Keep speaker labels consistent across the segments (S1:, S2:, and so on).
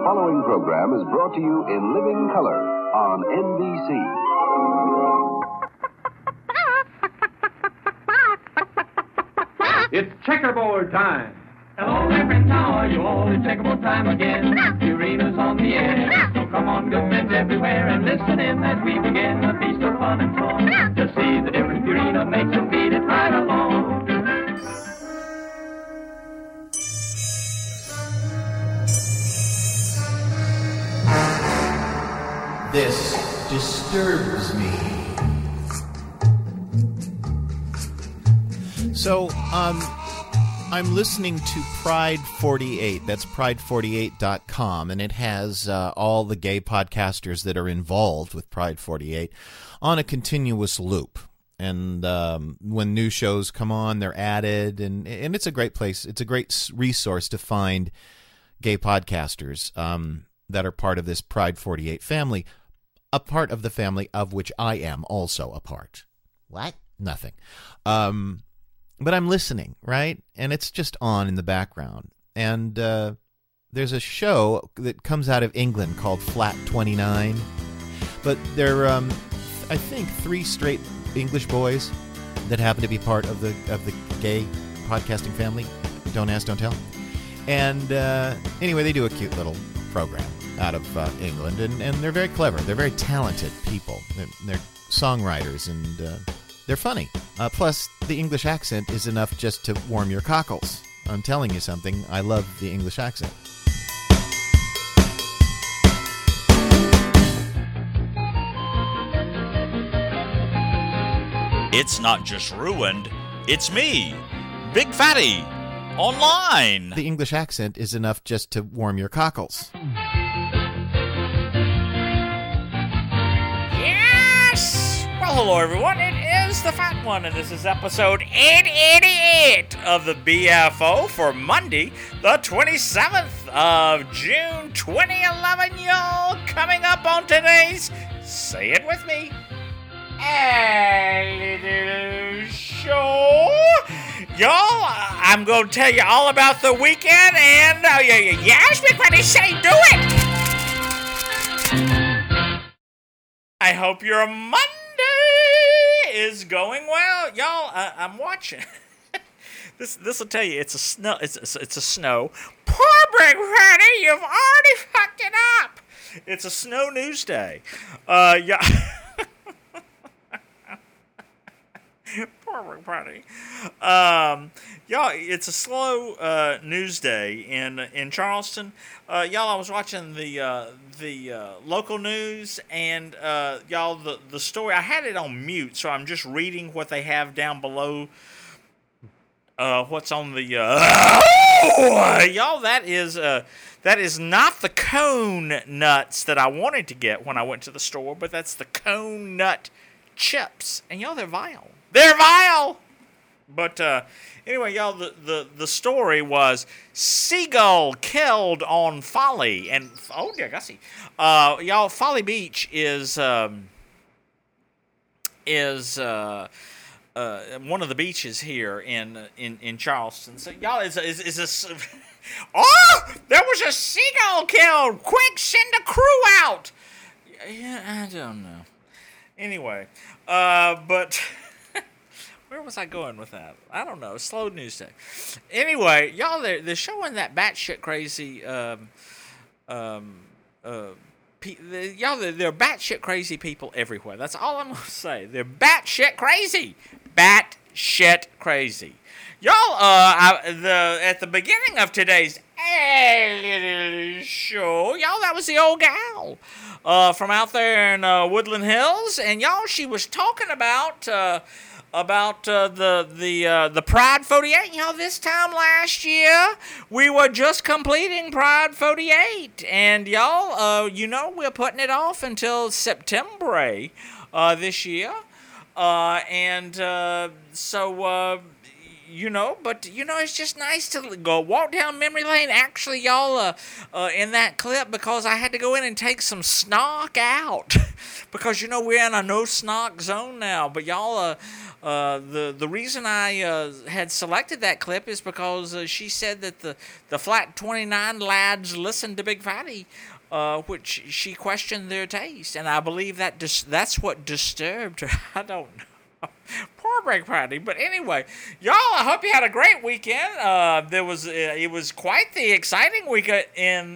S1: following program is brought to you in living color on NBC.
S2: It's checkerboard time.
S3: Hello, Reverend Tower, you old checkerboard time again. Purina's on the air, so come on, good friends everywhere, and listen in as we begin a feast of fun and song. Just see the difference Purina makes and feed it right along.
S4: This disturbs me. So, I'm listening to Pride 48. That's pride48.com, and it has all the gay podcasters that are involved with Pride 48 on a continuous loop. And when new shows come on, they're added, and it's a great place. It's a great resource to find gay podcasters that are part of this Pride 48 family, a part of the family of which I am also a part. What? Nothing. But I'm listening, right? And it's just on in the background. And there's a show that comes out of England called Flat 29. But they're, I think, 3 straight English boys that happen to be part of the gay podcasting family. Don't ask, don't tell. And anyway, they do a cute little program out of England. And they're very clever. They're very talented people. They're songwriters, and they're funny. Plus, the English accent is enough just to warm your cockles. I'm telling you something. I love the English accent.
S5: It's not just ruined. It's me, Big Fatty, online.
S4: The English accent is enough just to warm your cockles.
S5: Yes! Well, hello, everyone. It is the Fat One, and this is episode 888 of the BFO for Monday, the 27th of June, 2011, y'all. Coming up on today's, say it with me, a little show. Y'all, I'm going to tell you all about the weekend, and yes, Big Fatty, say do it! I hope your Monday is going well, y'all. I'm watching. This will tell you it's a snow. It's a snow. Poor Big Fatty, you've already fucked it up. It's a snow news day. Yeah. Poor Big Fatty. Y'all, it's a slow news day in Charleston. Y'all, I was watching the local news, and y'all, the story, I had it on mute, so I'm just reading what they have down below. What's on the y'all, that is not the cone nuts that I wanted to get when I went to the store, but that's the cone nut chips, and y'all, they're vile. They're vile. But anyway, y'all, the story was seagull killed on Folly, and oh dear, I see. Y'all, Folly Beach is one of the beaches here in Charleston. So y'all, is this? Oh, there was a seagull killed! Quick, send a crew out. Yeah, I don't know. Anyway, but. Where was I going with that? I don't know. Slow news day. Anyway, y'all, they're showing that batshit crazy. Y'all, they're batshit crazy people everywhere. That's all I'm gonna say. They're batshit crazy. Batshit crazy. Y'all, at the beginning of today's show, y'all, that was the old gal from out there in Woodland Hills, and y'all, she was talking about the Pride 48. You know, this time last year, we were just completing Pride 48. And y'all, we're putting it off until September this year. So it's just nice to go walk down memory lane. Actually, y'all, in that clip, because I had to go in and take some snark out because we're in a no snark zone now. But y'all, the reason I had selected that clip is because she said that the Flat 29 lads listened to Big Fatty, which she questioned their taste, and I believe that's what disturbed her. I don't know. Poor Big Fatty. But anyway, y'all, I hope you had a great weekend. It was quite the exciting weekend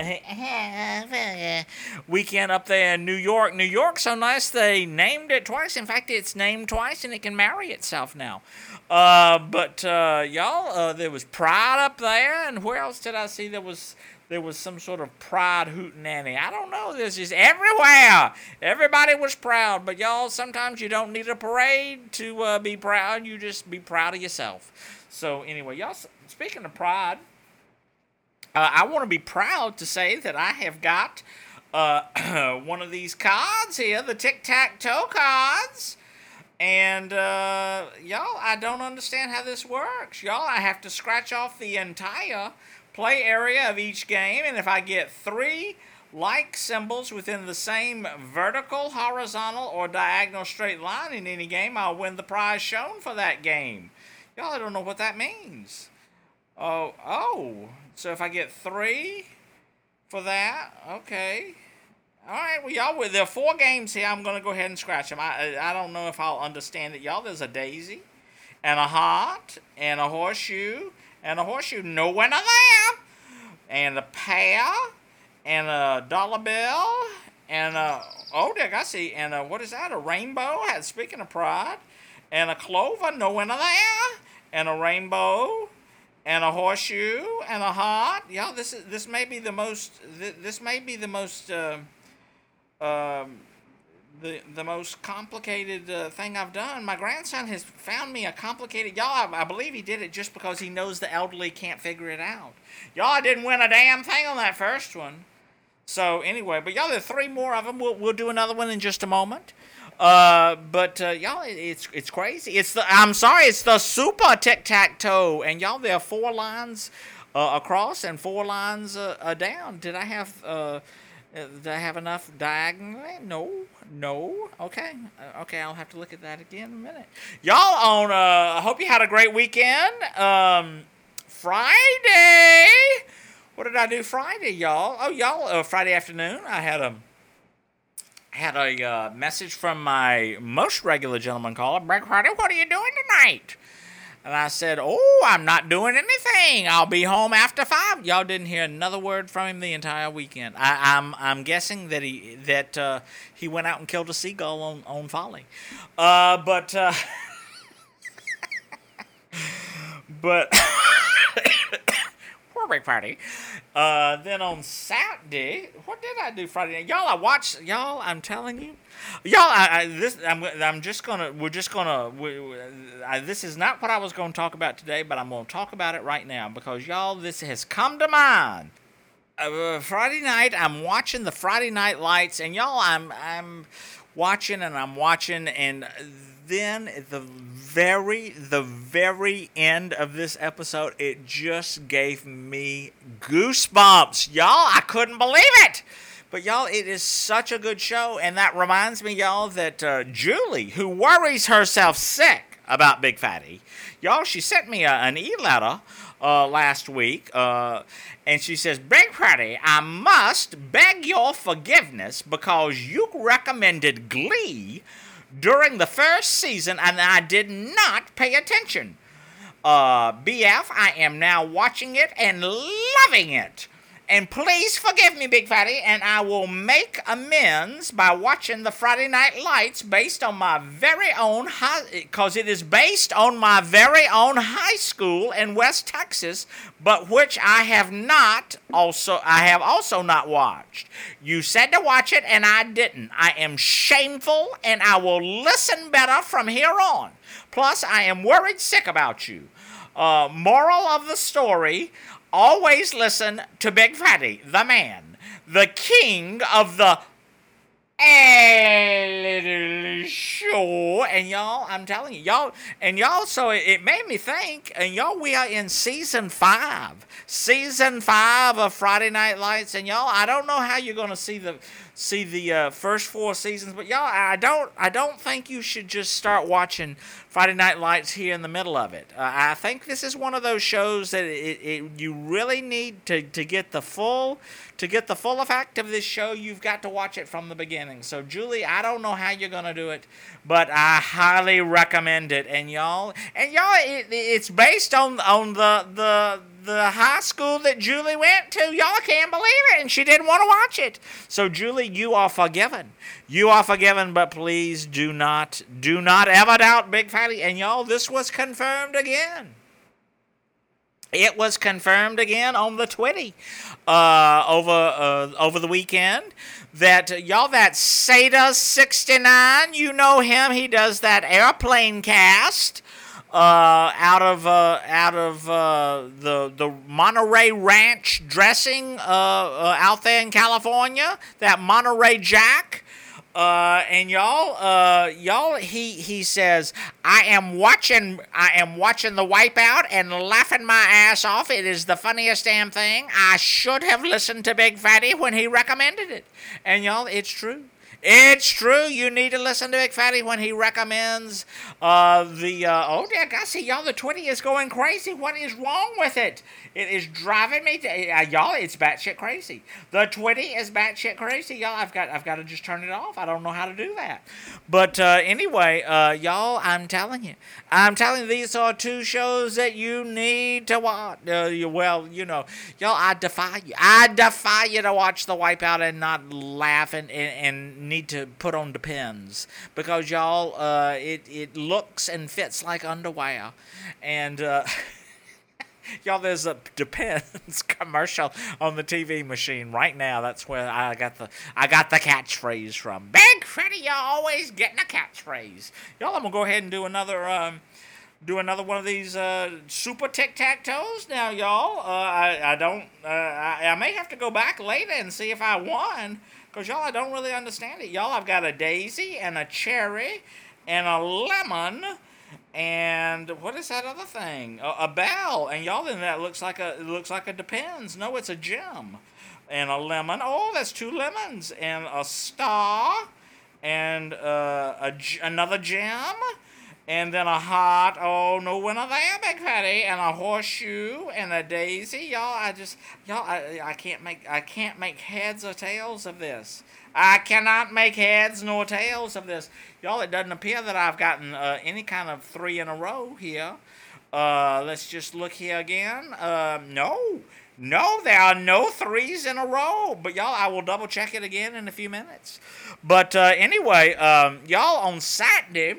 S5: up there in New York. New York, so nice they named it twice. In fact, it's named twice and it can marry itself now. But y'all, there was Pride up there, and where else did I see there was some sort of Pride hootenanny? I don't know. This is everywhere. Everybody was proud. But y'all, sometimes you don't need a parade to be proud. You just be proud of yourself. So anyway, y'all, speaking of pride, I want to be proud to say that I have got one of these cards here, the tic-tac-toe cards. And, y'all, I don't understand how this works. Y'all, I have to scratch off the entire play area of each game, and if I get 3 like symbols within the same vertical, horizontal, or diagonal straight line in any game, I'll win the prize shown for that game. Y'all, I don't know what that means. Oh, so if I get 3 for that, okay. All right, well, y'all, there are 4 games here. I'm going to go ahead and scratch them. I don't know if I'll understand it. Y'all, there's a daisy, and a heart, and a horseshoe, no winner there, and a pear, and a dollar bill, and Dick, I see, and what is that, a rainbow, speaking of pride, and a clover, no winner there, and a rainbow, and a horseshoe, and a heart. Y'all, this may be the most the most complicated thing I've done. My grandson has found me a complicated... Y'all, I believe he did it just because he knows the elderly can't figure it out. Y'all, I didn't win a damn thing on that first one. So, anyway, but y'all, there are 3 more of them. We'll do another one in just a moment. But y'all, it's crazy. It's the super tic-tac-toe. And y'all, there are 4 lines across and 4 lines down. Did I have enough diagonally? No. Okay, I'll have to look at that again in a minute. Y'all, I hope you had a great weekend. Friday. What did I do Friday, y'all? Oh, y'all, Friday afternoon, I had a message from my most regular gentleman caller, Big Fatty, what are you doing tonight? And I said, I'm not doing anything. I'll be home after 5. Y'all didn't hear another word from him the entire weekend. I'm guessing that he went out and killed a seagull on Folly. But poor Big Fatty. Then on Saturday, what did I do Friday night? Y'all, I'm telling you. Y'all, this is not what I was going to talk about today, but I'm going to talk about it right now because, y'all, this has come to mind. Friday night, I'm watching the Friday Night Lights, and y'all, I'm watching, and then at the very end of this episode, it just gave me goosebumps. Y'all, I couldn't believe it. But, y'all, it is such a good show, and that reminds me, y'all, that Julie, who worries herself sick about Big Fatty, y'all, she sent me an e-letter last week, and she says, Big Fatty, I must beg your forgiveness because you recommended Glee during the first season, and I did not pay attention. BF, I am now watching it and loving it. And please forgive me, Big Fatty, and I will make amends by watching the Friday Night Lights based on my very own because it is based on my very own high school in West Texas, but which I have also not watched. You said to watch it, and I didn't. I am shameful, and I will listen better from here on. Plus, I am worried sick about you. Moral of the story: always listen to Big Fatty, the man, the king of the a little show, and y'all, I'm telling you, y'all, so it made me think, and y'all, we are in season 5 of Friday Night Lights, and y'all, I don't know how you're gonna see the first 4 seasons, but y'all, I don't think you should just start watching Friday Night Lights here in the middle of it. I think this is one of those shows that you really need to get the full effect of this show. You've got to watch it from the beginning. So Julie, I don't know how you're gonna do it, but I highly recommend it. And y'all, it's based on the high school that Julie went to. Y'all can't believe it, and she didn't want to watch it. So Julie, you are forgiven. You are forgiven, but please do not ever doubt Big Fatty. And y'all, this was confirmed again. It was confirmed again on the Twitty over the weekend that y'all, that Sada69, you know him. He does that airplane cast out of the Monterey Ranch dressing out there in California. That Monterey Jack. And y'all, he says, I am watching the Wipeout and laughing my ass off. It is the funniest damn thing. I should have listened to Big Fatty when he recommended it. And y'all, it's true. It's true. You need to listen to Big Fatty when he recommends oh dear God, see y'all, the Twitty is going crazy. What is wrong with it? It is driving me y'all, it's batshit crazy. The Twitty is batshit crazy, y'all. I've got to just turn it off. I don't know how to do that. But anyway, y'all, I'm telling you, these are 2 shows that you need to watch. Well, you know, y'all, I defy you to watch the Wipeout and not laugh and need to put on Depends, because y'all, it looks and fits like underwear, and y'all, there's a Depends commercial on the TV machine right now. That's where I got the catchphrase from. Big Freddy, you're always getting a catchphrase. Y'all, I'm gonna go ahead and do another one of these super tic-tac-toes now, y'all. I may have to go back later and see if I won, because y'all, I don't really understand it. Y'all, I've got a daisy and a cherry and a lemon. And what is that other thing? A bell. And y'all, then that looks like a Depends. No, it's a gem. And a lemon. Oh, that's 2 lemons. And a star. And another gem. And then a heart. Oh, no winner there, Big Fatty. And a horseshoe. And a daisy. Y'all, I can't make heads or tails of this. I cannot make heads nor tails of this. Y'all, it doesn't appear that I've gotten any kind of 3 in a row here. Let's just look here again. No, there are no 3s in a row. But y'all, I will double check it again in a few minutes. But anyway, y'all, on Saturday,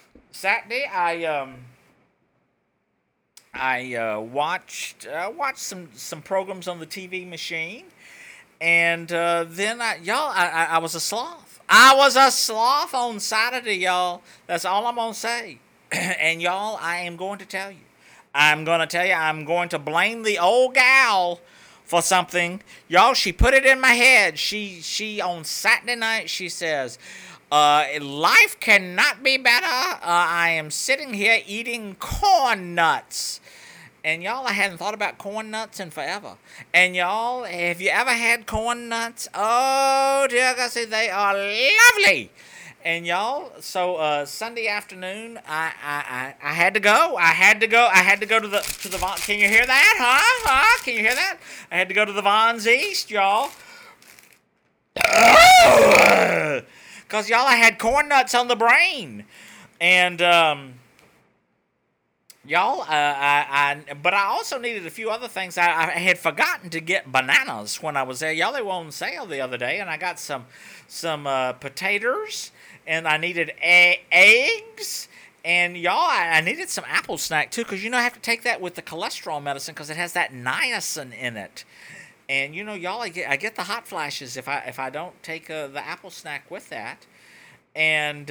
S5: I watched some programs on the TV machine. And then I was a sloth. I was a sloth on Saturday, y'all. That's all I'm going to say. And y'all, I am going to tell you. I'm going to blame the old gal for something. Y'all, she put it in my head. She on Saturday night, she says, life cannot be better. I am sitting here eating corn nuts. And y'all, I hadn't thought about corn nuts in forever. And y'all, have you ever had corn nuts? Oh, dear God, see, they are lovely. And y'all, so Sunday afternoon, I had to go. I had to go to the Vons. Can you hear that? Huh? Can you hear that? I had to go to the Vons East, y'all. Because y'all, I had corn nuts on the brain. And y'all, but I also needed a few other things. I had forgotten to get bananas when I was there. Y'all, they were on sale the other day, and I got some potatoes, and I needed eggs, and y'all, I needed some apple snack too, because I have to take that with the cholesterol medicine because it has that niacin in it. And y'all, I get the hot flashes if I don't take the apple snack with that, and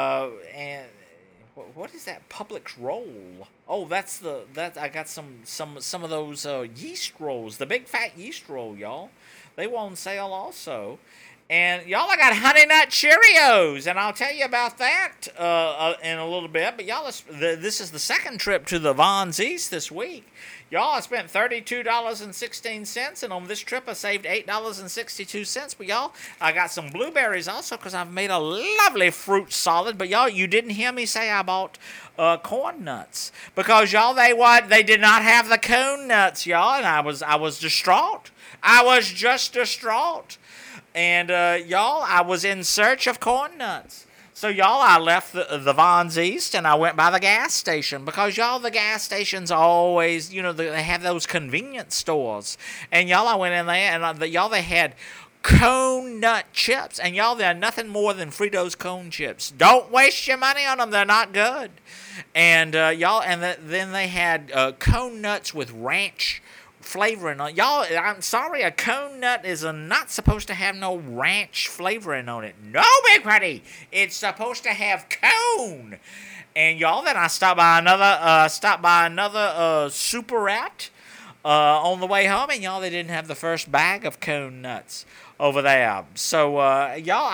S5: what is that Publix roll? Oh, that I got some of those yeast rolls, the big fat yeast roll, y'all. They were on sale also. And y'all, I got Honey Nut Cheerios, and I'll tell you about that in a little bit. But y'all, this is the second trip to the Vons East this week. Y'all, I spent $32.16, and on this trip I saved $8.62. But y'all, I got some blueberries also because I've made a lovely fruit salad. But y'all, you didn't hear me say I bought corn nuts because y'all, they did not have the cone nuts, y'all, and I was distraught. I was just distraught. And, y'all, I was in search of corn nuts. So, y'all, I left the Vons East and I went by the gas station because, y'all, the gas stations always, they have those convenience stores. And, y'all, I went in there and, y'all, they had cone nut chips. And, y'all, they're nothing more than Fritos cone chips. Don't waste your money on them. They're not good. And, y'all, then they had cone nuts with ranch flavoring on. Y'all, I'm sorry, a cone nut is not supposed to have no ranch flavoring on it. No, Big Fatty, it's supposed to have cone. And y'all, then I stopped by another Superette on the way home, and y'all, they didn't have the first bag of cone nuts over there. So y'all,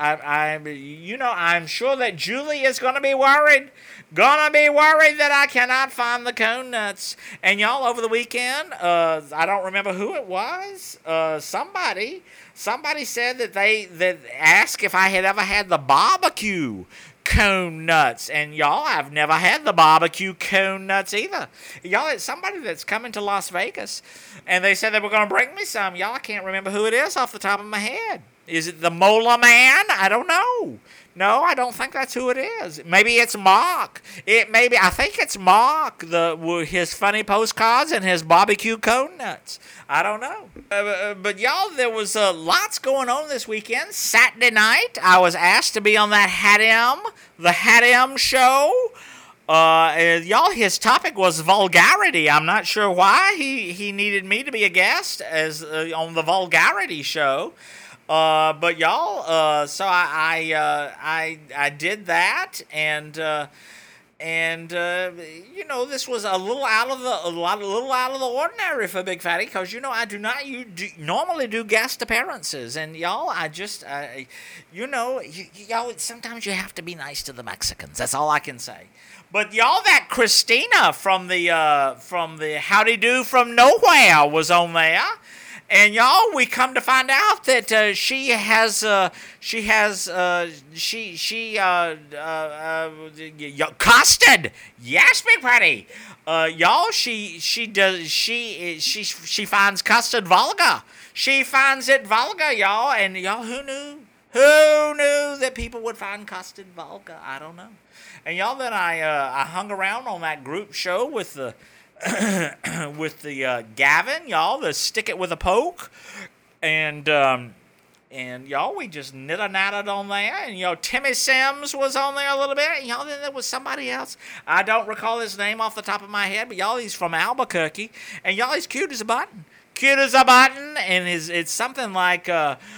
S5: I'm sure that Julie is gonna be worried that I cannot find the cone nuts. And y'all, over the weekend, I don't remember who it was. Somebody said that asked if I had ever had the barbecue cone nuts. And y'all, I've never had the barbecue cone nuts either. Y'all, it's somebody that's coming to Las Vegas, and they said they were going to bring me some. Y'all, I can't remember who it is off the top of my head. Is it the Mola Man? I don't know. No, I don't think that's who it is. Maybe it's Mark. I think it's Mark, his funny postcards and his barbecue cone nuts. I don't know. But y'all, there was lots going on this weekend. Saturday night, I was asked to be on that the Hat M show. Y'all, his topic was vulgarity. I'm not sure why he needed me to be a guest as on the vulgarity show. But y'all, so I did that, and this was a little out of the ordinary for Big Fatty, because I do not normally do guest appearances, and y'all, y'all, sometimes you have to be nice to the Mexicans. That's all I can say. But y'all, that Christina from the Howdy Do from Nowhere was on there. And y'all, we come to find out that she custard. Yes, Big Fatty. Y'all, she finds custard vulgar. She finds it vulgar, y'all. And y'all, who knew? Who knew that people would find custard vulgar? I don't know. And y'all, then I hung around on that group show with the Gavin, y'all, the Stick It With a Poke, and y'all, we just natted on there, and y'all, Timmy Sims was on there a little bit, and y'all, then there was somebody else. I don't recall his name off the top of my head, but y'all, he's from Albuquerque, and y'all, he's cute as a button, and it's something like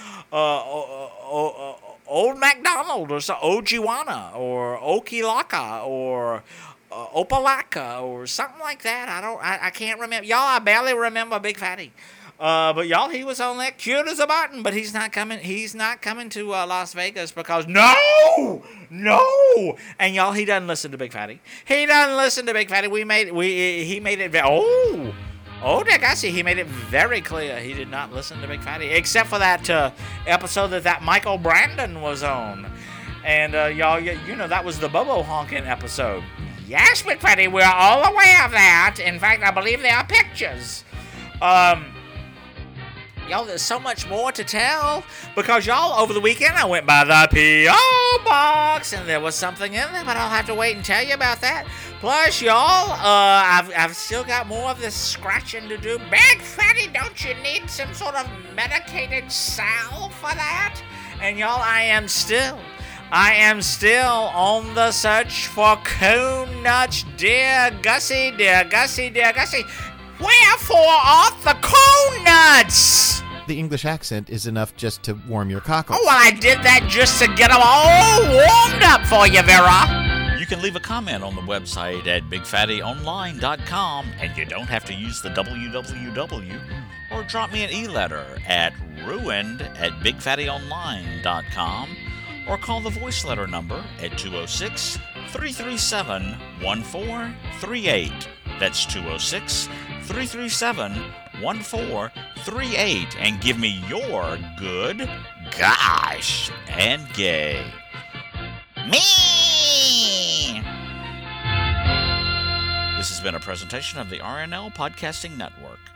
S5: Old MacDonald or Ojiwana or Okilaka or Opalaka or something like that. I can't remember. Y'all, I barely remember Big Fatty. But y'all, he was on there, cute as a button, but he's not coming to Las Vegas because no. And y'all, he doesn't listen to Big Fatty. He made it he made it very clear he did not listen to Big Fatty, except for that episode that Michael Brandon was on. And y'all, that was the Bobo honking episode. Yes, Big Fatty, we're all aware of that. In fact, I believe there are pictures. Y'all, there's so much more to tell, because y'all, over the weekend, I went by the P.O. Box, and there was something in there, but I'll have to wait and tell you about that. Plus, y'all, I've still got more of this scratching to do. Big Fatty, don't you need some sort of medicated salve for that? And y'all, I am still on the search for cone nuts, dear Gussie. Wherefore art the cone nuts?
S4: The English accent is enough just to warm your cockles.
S5: Oh, well, I did that just to get them all warmed up for you, Vera.
S6: You can leave a comment on the website at bigfattyonline.com, and you don't have to use the www, or drop me an e-letter at ruined@bigfattyonline.com, or call the voice letter number at 206-337-1438. That's 206-337-1438, and give me your good, gosh, and gay. Me! This has been a presentation of the RNL Podcasting Network.